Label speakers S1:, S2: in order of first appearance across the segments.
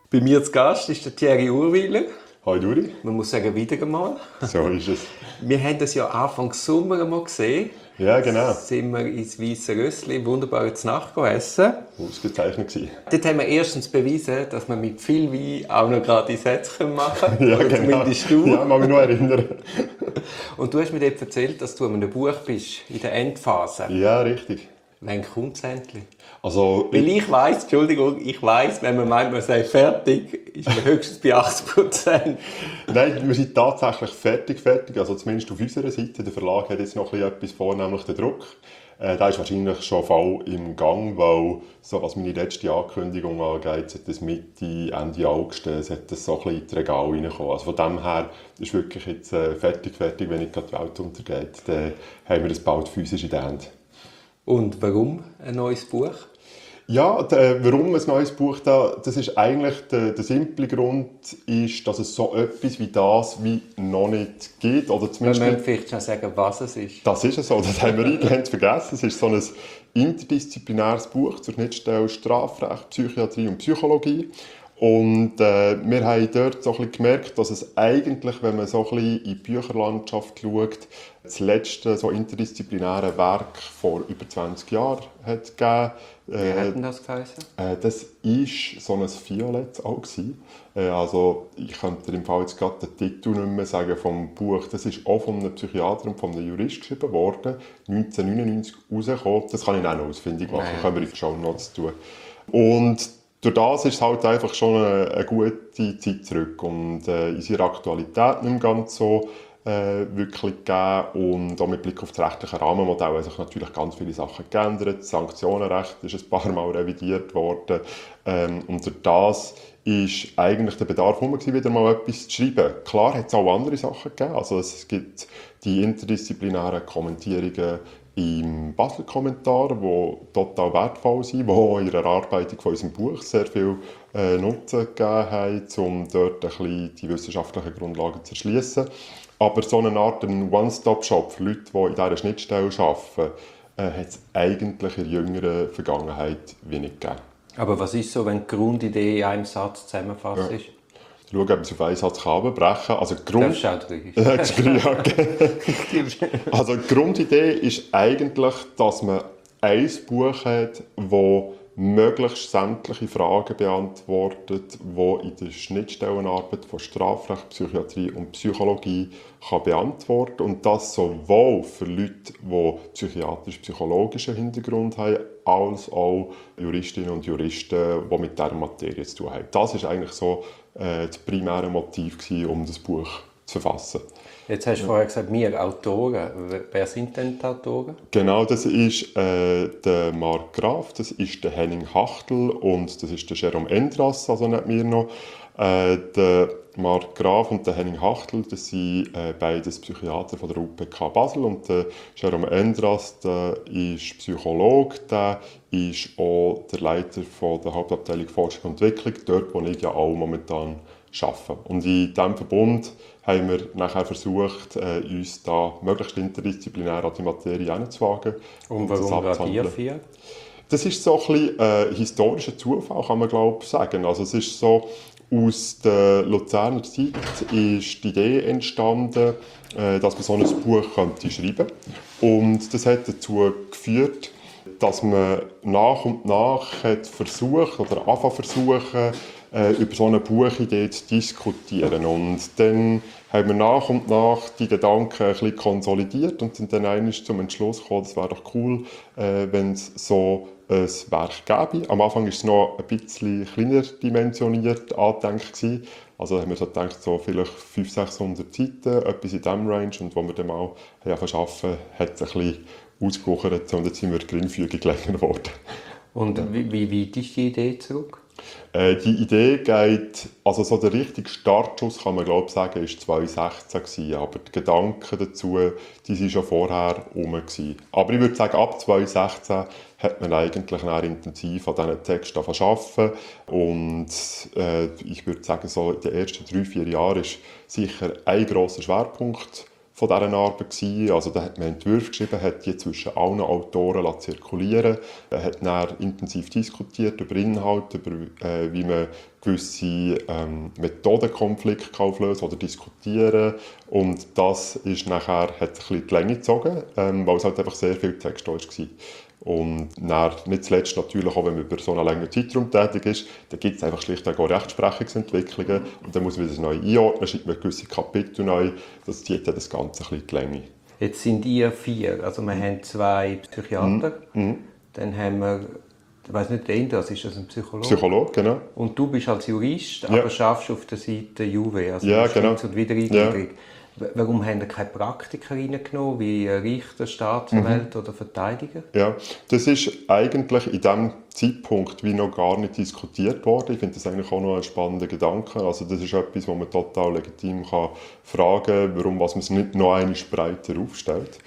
S1: Bei mir zu Gast ist der Thierry Urwyler.
S2: Hi Duri.
S1: Man muss sagen, wieder einmal.
S2: So ist es.
S1: Wir haben das ja Anfang Sommer einmal gesehen.
S2: Ja, genau.
S1: Sind wir ins Weisse Rössli wunderbar zur Nacht essen.
S2: Ausgezeichnet gewesen.
S1: Dort haben wir erstens bewiesen, dass wir mit viel Wein auch noch gerade Sätze machen können.
S2: Ja,
S1: Oder
S2: genau.
S1: zumindest du.
S2: Ja, mag mich noch erinnern.
S1: Und du hast mir dort erzählt, dass du an einem Buch bist, in der Endphase.
S2: Ja, richtig.
S1: Wann kommt es endlich?
S2: Also,
S1: Weil ich weiss, wenn man meint, man sei fertig, ist man höchstens bei 80%.
S2: nein, wir sind tatsächlich fertig. Also zumindest auf unserer Seite. Der Verlag hat jetzt noch etwas vor, nämlich den Druck. Der ist wahrscheinlich schon voll im Gang, weil, so was meine letzte Ankündigung angeht, sollte das Mitte, Ende August, sollte das so ein bisschen in die Regale reinkommen. Also von dem her ist wirklich jetzt fertig, wenn nicht gerade die Welt untergeht. Dann haben wir das bald physisch in der Hand.
S1: Und warum ein neues Buch?
S2: Ja, warum ein neues Buch da? Das ist eigentlich der simple Grund, ist, dass es so etwas wie das wie noch nicht gibt. Oder zumindest
S1: Wir müssen vielleicht schon sagen, was es ist.
S2: das ist es so, das haben wir eingehend vergessen. Es ist so ein interdisziplinäres Buch zur Schnittstelle Strafrecht, Psychiatrie und Psychologie. Und wir haben dort so ein bisschen gemerkt, dass es eigentlich, wenn man so ein bisschen in die Bücherlandschaft schaut, das letzte so interdisziplinäre Werk vor über 20 Jahren hat gegeben.
S1: Wie hat denn das geheißen?
S2: Das war so ein Violett auch. Also ich könnte im Fall jetzt gerade den Titel nicht mehr sagen vom Buch. Das ist auch von einem Psychiater und von einem Jurist geschrieben worden, 1999 rausgekommen. Das kann ich auch noch ausfindig machen, können wir in den Shownotes tun. Und durch das ist es halt einfach schon eine gute Zeit zurück und in seiner Aktualität nicht mehr ganz so wirklich gegeben. Und auch mit Blick auf das rechtliche Rahmenmodell haben sich natürlich ganz viele Sachen geändert. Das Sanktionenrecht ist ein paar Mal revidiert worden. Und durch das ist eigentlich der Bedarf wieder mal etwas zu schreiben. Klar hat es auch andere Sachen gegeben. Also es gibt die interdisziplinären Kommentierungen im Basler Kommentar, die total wertvoll sind, die auch in der Erarbeitung von unserem Buch sehr viel Nutzen gegeben haben, um dort ein bisschen die wissenschaftlichen Grundlagen zu erschließen. Aber so eine Art One-Stop-Shop für Leute, die in dieser Schnittstelle arbeiten, hat es eigentlich in der jüngeren Vergangenheit wenig gegeben.
S1: Aber was ist so, wenn die Grundidee in einem Satz zusammenfasst ist?
S2: Schauen, ob man es auf einen Satz runterbrechen kann. Also
S1: Das schaut richtig.
S2: Also die Grundidee ist eigentlich, dass man ein Buch hat, das möglichst sämtliche Fragen beantwortet, die in der Schnittstellenarbeit von Strafrecht, Psychiatrie und Psychologie kann beantworten und das sowohl für Leute, die psychiatrisch-psychologischen Hintergrund haben, als auch Juristinnen und Juristen, die mit dieser Materie zu tun haben. Das war eigentlich so das primäre Motiv, um das Buch zu verfassen.
S1: Jetzt hast du vorher gesagt, wir Autoren. Wer sind denn die Autoren?
S2: Genau, das ist der Marc Graf, das ist der Henning Hachtel und das ist der Jérôme Endras, also nicht mir noch. Der Marc Graf und der Henning Hachtel, das sind beides Psychiater von der UPK Basel und der Jérôme Endras, der ist Psychologe, der ist auch der Leiter von der Hauptabteilung Forschung und Entwicklung, dort wo ich ja auch momentan arbeite. Und in diesem Verbund haben wir nachher versucht, uns da möglichst interdisziplinär an die Materie hinzuwagen.
S1: Und warum gerade ihr vier?
S2: Das ist so ein bisschen historischer Zufall, kann man glaube ich sagen. Also es ist so, aus der Luzerner Zeit ist die Idee entstanden, dass man so ein Buch könnte schreiben könnte. Und das hat dazu geführt, dass man nach und nach hat versucht oder versuchen, über so eine Buchidee zu diskutieren. Und dann haben wir nach und nach die Gedanken ein bisschen konsolidiert und sind dann einmal zum Entschluss gekommen, es wäre doch cool, wenn es so ein Werk gäbe. Am Anfang war es noch ein bisschen kleiner dimensioniert angedenkt. Also haben wir so gedacht, so vielleicht 500-600 Seiten, etwas in diesem Range. Und als wir dann mal arbeiten, hat es ein bisschen ausgewuchert und jetzt sind wir geringfügig länger geworden.
S1: Und wie weit ist die Idee zurück?
S2: Die Idee geht, also so der richtige Startschuss, kann man glaube ich sagen, war 2016 gewesen, aber die Gedanken dazu, die waren schon vorher herum gewesen. Aber ich würde sagen, ab 2016 hat man eigentlich intensiv an diesen Texten arbeiten und ich würde sagen, so in den ersten 3-4 Jahren ist sicher ein grosser Schwerpunkt von dieser Arbeit gewesen. Also da hat man Entwürfe geschrieben, hat die zwischen allen Autoren zirkulieren lassen, hat dann intensiv diskutiert über Inhalte, über wie man gewisse Methodenkonflikte auflösen oder diskutieren. Und das ist nachher, hat ein bisschen die Länge gezogen, weil es halt einfach sehr viel Text war. Und dann, nicht zuletzt natürlich auch, wenn man über so einen längeren Zeitraum tätig ist, dann gibt es einfach schlichtweg auch Rechtsprechungsentwicklungen und dann muss man das neu einordnen, schreibt man gewisse Kapitel neu, das zieht dann das Ganze ein bisschen die Länge.
S1: Jetzt sind ihr 4, also wir haben 2 Psychiater, dann haben wir, ich weiss nicht, das ist das ein Psychologe?
S2: Psychologe, genau.
S1: Und du bist als Jurist, aber arbeitest auf der Seite Juve, also
S2: ja, genau.
S1: und Wiedereingliederung. Ja. Warum haben ihr keine Praktiker reingenommen, wie Richter, Staatsanwälte oder Verteidiger?
S2: Ja, das ist eigentlich in diesem Zeitpunkt wie noch gar nicht diskutiert worden. Ich finde das eigentlich auch noch ein spannender Gedanke. Also das ist etwas, wo man total legitim kann fragen, warum was man es nicht noch einmal breiter aufstellt.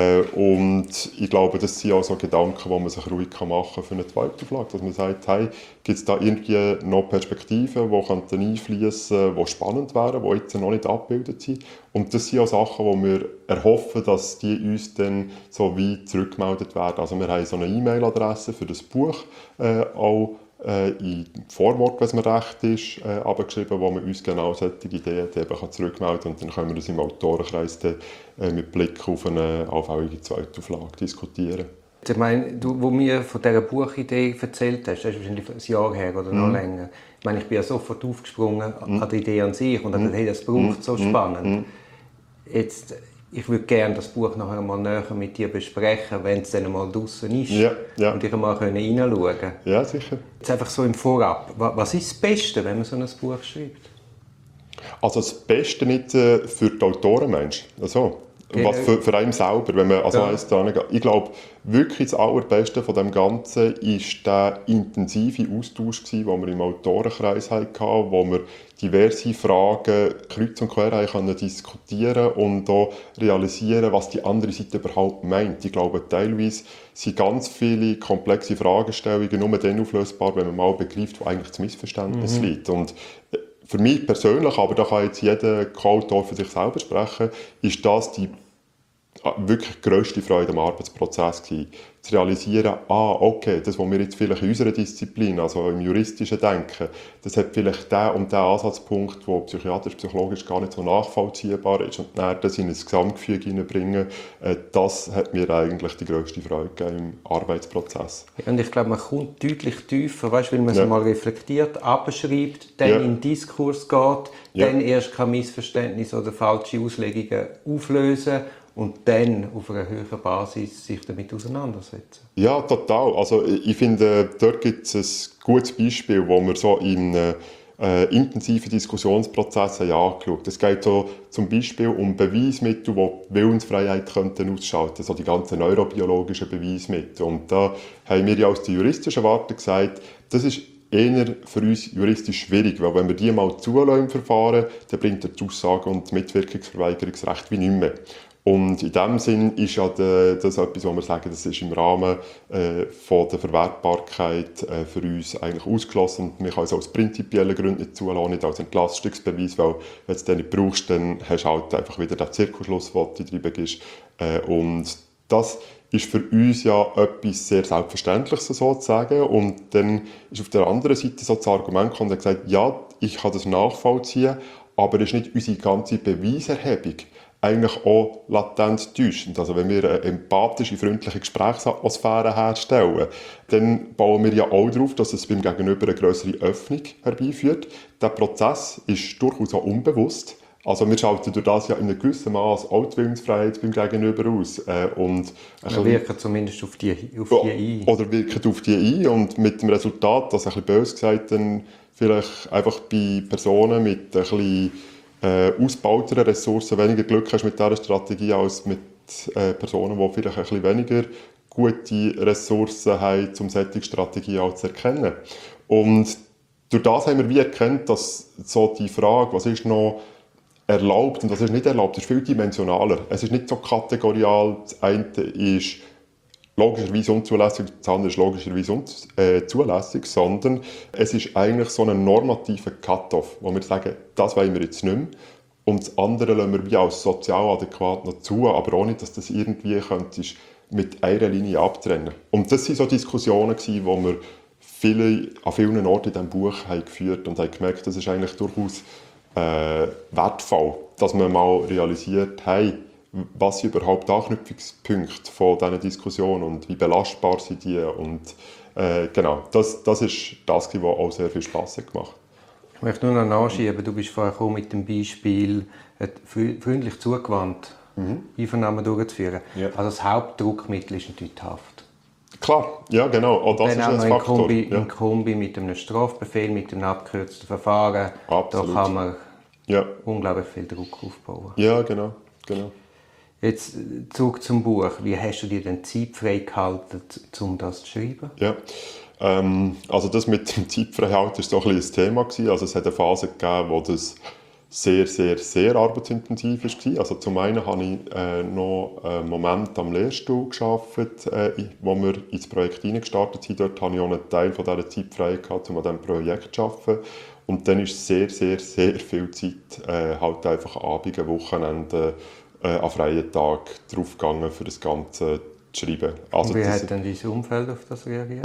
S2: Und ich glaube, das sind auch so Gedanken, die man sich ruhig machen kann für eine zweite Auflage. Dass man sagt, hey, gibt es da irgendwie noch Perspektiven, die einfließen könnten, die spannend wären, die jetzt noch nicht abgebildet sind. Und das sind auch Sachen, die wir erhoffen, dass die uns dann so weit zurückgemeldet werden. Also wir haben so eine E-Mail-Adresse für das Buch, auch in Vorwort, wenn es mir recht ist, abgeschrieben, wo man uns genau solche Ideen eben zurückmelden kann. Und dann können wir das im Autorenkreis dann, mit Blick auf eine allfällige zweite Auflage diskutieren.
S1: Ich meine, du, wo mir von dieser Buchidee erzählt hast, das ist wahrscheinlich ein Jahr her oder noch länger. Ich meine, ich bin ja sofort aufgesprungen an die Idee an sich und dachte, hey, das braucht so spannend. Jetzt, ich würde gerne das Buch nachher mal näher mit dir besprechen, wenn es dann mal draußen ist. Ja. Und ich mal reinschauen können.
S2: Ja, sicher.
S1: Jetzt einfach so im Vorab. Was ist das Beste, wenn man so ein Buch schreibt?
S2: Also das Beste nicht für die Autoren, meinst du? Also, was für einen selber, wenn man ich glaube, wirklich das Allerbeste von dem Ganzen ist der intensive Austausch gewesen, den wir im Autorenkreis hatten, wo wir diverse Fragen kreuz und quer haben diskutieren und auch realisieren, was die andere Seite überhaupt meint. Ich glaube, teilweise sind ganz viele komplexe Fragestellungen nur dann auflösbar, wenn man mal begreift, wo eigentlich das Missverständnis liegt. Und für mich persönlich, aber da kann jetzt jeder Co-Autor für sich selber sprechen, ist das die wirklich grösste Freude am Arbeitsprozess gewesen. Zu realisieren, okay, das, was wir jetzt vielleicht in unserer Disziplin, also im juristischen Denken, das hat vielleicht den und den Ansatzpunkt, der psychiatrisch-psychologisch gar nicht so nachvollziehbar ist, und dann das in ein Gesamtgefüge hineinbringen, das hat mir eigentlich die grösste Freude gegeben im Arbeitsprozess.
S1: Ja, und ich glaube, man kommt deutlich tiefer, weißt, weil man es mal reflektiert, abschreibt, dann in den Diskurs geht, dann erst kann Missverständnisse oder falsche Auslegungen auflösen und dann auf einer höheren Basis sich damit auseinandersetzen.
S2: Ja, total. Also ich finde, dort gibt es ein gutes Beispiel, wo wir so in intensiven Diskussionsprozessen angeschaut haben. Es geht so zum Beispiel um Beweismittel, die Willensfreiheit könnten ausschalten, so die ganzen neurobiologischen Beweismittel. Und da haben wir ja aus der juristischen Warte gesagt, das ist eher für uns juristisch schwierig, weil wenn wir die mal zulassen im Verfahren, dann bringt die Aussage- und Mitwirkungsverweigerungsrecht wie nicht mehr. Und in diesem Sinn ist ja das etwas, wo wir sagen, das ist im Rahmen von der Verwertbarkeit für uns eigentlich ausgeschlossen. Und wir können es aus prinzipiellen Gründen nicht zulassen, nicht als Entlastungsbeweis, weil wenn du es dann nicht brauchst, dann hast du halt einfach wieder den Zirkelschluss, den du drin gibst. Und das ist für uns ja etwas sehr Selbstverständliches sozusagen. Und dann ist auf der anderen Seite so das Argument gekommen und hat gesagt, ja, ich kann das nachvollziehen, aber es ist nicht unsere ganze Beweiserhebung eigentlich auch latent täuschend. Also wenn wir eine empathische, freundliche Gesprächsatmosphäre herstellen, dann bauen wir ja auch darauf, dass es beim Gegenüber eine grössere Öffnung herbeiführt. Der Prozess ist durchaus auch unbewusst. Also wir schalten durch das ja in einem gewissen Maß auch die Willensfreiheit beim Gegenüber aus. Und
S1: wir wirken zumindest auf die ein.
S2: Oder wirken auf die ein und mit dem Resultat, dass ein bisschen böse gesagt, dann vielleicht einfach bei Personen mit ein bisschen ausgebauteren Ressourcen weniger Glück hast mit dieser Strategie als mit Personen, die vielleicht ein bisschen weniger gute Ressourcen haben, um solche Strategien auch zu erkennen. Und durch das haben wir wie erkannt, dass so die Frage, was ist noch erlaubt und was ist nicht erlaubt, ist viel dimensionaler. Es ist nicht so kategorial, das eine ist logischerweise unzulässig, das andere ist logischerweise zulässig, sondern es ist eigentlich so ein normativer Cut-off, wo wir sagen, das wollen wir jetzt nicht mehr. und das andere lassen wir wie als sozial adäquat noch zu, aber auch nicht, dass das irgendwie könntest mit einer Linie abtrennen. Und das waren so Diskussionen, die wir an vielen Orten in diesem Buch haben geführt und haben gemerkt, das ist eigentlich durchaus wertvoll, dass man mal realisiert, hey, was sind überhaupt Anknüpfungspunkte von diesen Diskussionen und wie belastbar sind die. Und genau, das ist das, was auch sehr viel Spass gemacht hat.
S1: Ich möchte nur noch nachschieben, du bist vorher gekommen mit dem Beispiel, freundlich zugewandt Einvernahmen durchzuführen. Ja. Also das Hauptdruckmittel ist natürlich die Haft.
S2: Klar, ja genau, auch das ist ein Faktor.
S1: In Kombi mit einem Strafbefehl, mit einem abgekürzten Verfahren,
S2: absolut.
S1: Da kann man unglaublich viel Druck aufbauen.
S2: Ja, genau.
S1: Jetzt zurück zum Buch. Wie hast du dir denn Zeit freigehalten, um das zu schreiben?
S2: Ja, also das mit dem Zeitfreihalten war so ein Thema. Also es hat eine Phase gegeben, wo das sehr, sehr, sehr arbeitsintensiv war. Also zum einen habe ich noch einen Moment am Lehrstuhl gearbeitet, wo wir ins Projekt hineingestartet sind. Dort hatte ich auch einen Teil von dieser Zeit frei gehabt, um an diesem Projekt zu arbeiten. Und dann ist sehr, sehr, sehr viel Zeit, halt einfach Abende, Wochenende, an freien Tagen draufgegangen, für das Ganze zu schreiben. Also
S1: wie hat denn dein Umfeld auf das reagiert?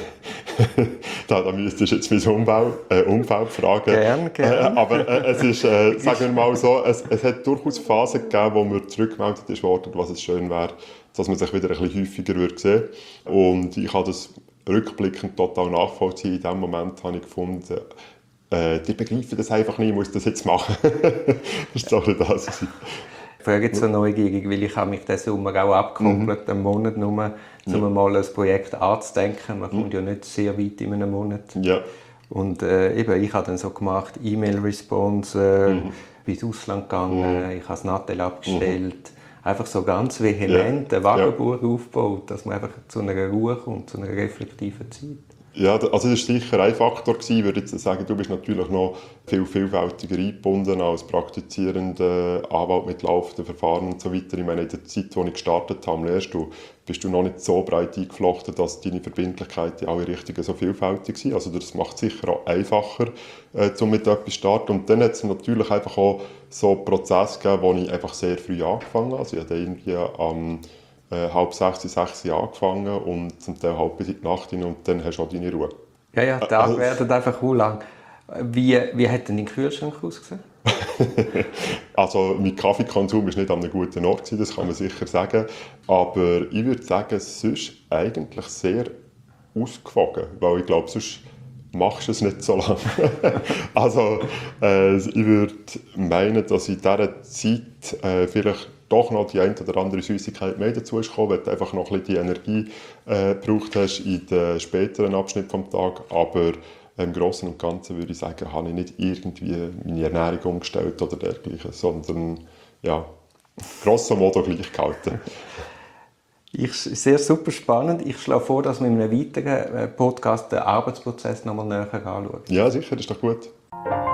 S2: da müsstest du jetzt mein Umfeld fragen.
S1: Gerne.
S2: Aber es ist, sagen wir mal so, es hat durchaus Phasen gegeben, wo mir zurückgemeldet worden, was es schön wäre, dass man sich wieder ein bisschen häufiger sehen würde. Und ich habe das rückblickend total nachvollziehen. In diesem Moment habe ich gefunden, die begreifen das einfach nicht, ich muss das jetzt machen. Das war doch das.
S1: Ich frage jetzt so neugierig, weil ich habe mich diesen Sommer auch abgekoppelt, einen Monat nur, um mal ein Projekt anzudenken. Man kommt ja nicht sehr weit in einem Monat.
S2: Ja.
S1: Und ich habe dann so gemacht, E-Mail-Response, bin ins Ausland gegangen, ich habe das Nattel abgestellt. Einfach so ganz vehement ein Wagenbuch aufgebaut, dass man einfach zu einer Ruhe kommt, zu einer reflektiven Zeit.
S2: Ja, also das war sicher ein Faktor. Ich würde jetzt sagen, du bist natürlich noch viel vielfältiger eingebunden als praktizierender Anwalt mit laufenden Verfahren und so weiter. Ich meine, in der Zeit, als ich gestartet habe am Lehrstuhl, bist du noch nicht so breit eingeflochten, dass deine Verbindlichkeiten in alle Richtungen so vielfältig sind. Also das macht es sicher auch einfacher, um mit etwas zu starten. Und dann hat es natürlich einfach auch so Prozesse gegeben, wo ich einfach sehr früh angefangen habe. Also ich habe irgendwie am 5:30, 6 angefangen und zum Teil halb bis in die Nacht hin und dann hast du auch deine Ruhe.
S1: Ja, die Tage werden einfach lang. Wie hat denn dein Kühlschrank ausgesehen?
S2: Also mein Kaffeekonsum war nicht an einem guten Ort, das kann man sicher sagen. Aber ich würde sagen, es ist eigentlich sehr ausgewogen, weil ich glaube, sonst machst du es nicht so lange. Also ich würde meinen, dass in dieser Zeit vielleicht doch noch die eine oder andere Süßigkeit mehr dazu ist gekommen, weil du einfach noch ein bisschen die Energie gebraucht hast in den späteren Abschnitten des Tages. Aber im Großen und Ganzen würde ich sagen, habe ich nicht irgendwie meine Ernährung umgestellt oder dergleichen, sondern ja, grosso modo gleich gehalten.
S1: Sehr super spannend. Ich schlage vor, dass wir in einem weiteren Podcast den Arbeitsprozess noch mal näher anschauen.
S2: Ja, sicher, das ist doch gut.